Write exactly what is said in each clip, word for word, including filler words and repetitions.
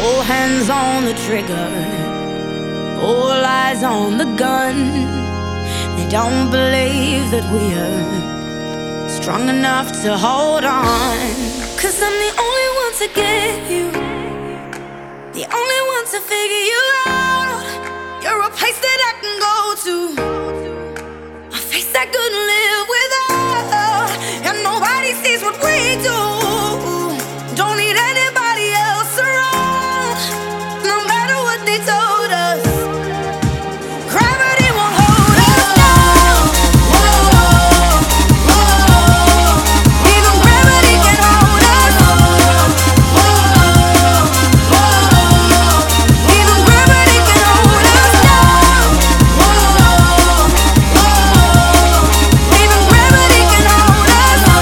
All hands on the trigger, all eyes on the gun. They don't believe that we're strong enough to hold on. Cause I'm the only one to get you, the only one to figure you out. You're a place that I can go to, a face I couldn't live without. And nobody sees what we do. Don't need anybody else around. No matter what they told us, gravity won't hold us down. Whoa, whoa. Even gravity can hold us. Whoa, whoa. Even gravity can hold us down. Whoa, whoa. Even gravity can hold us. Whoa,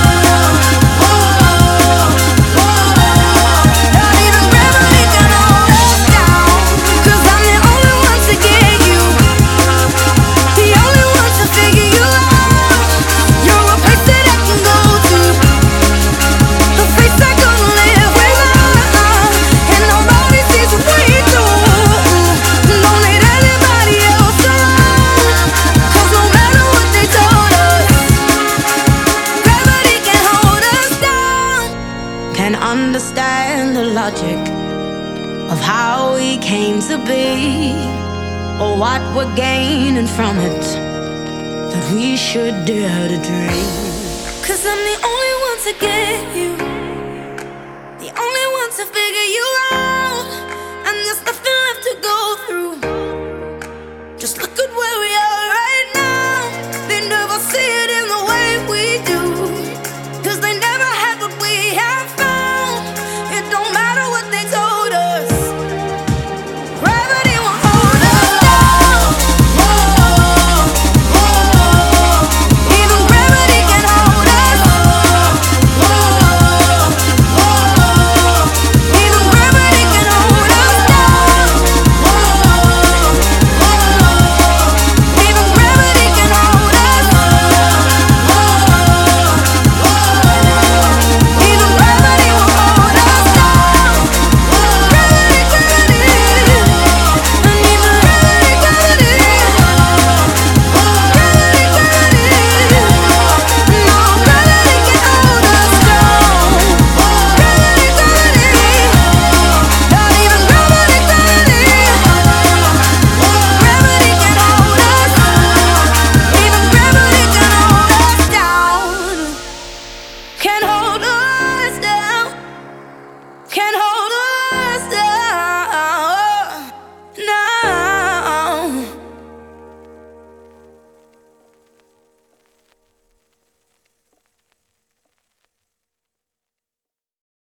whoa. Not even gravity can hold us down. Cause I'm the only one to get you, the only one to figure you out. You're a place that I can go to, a place I couldn't live without. And nobody sees what we do. Don't need anybody else around. Cause no matter what they told us, gravity can hold us down. Can understand the logic of how we came to be, or what we're gaining from it, that we should dare to dream. Cause I'm the only one to get you,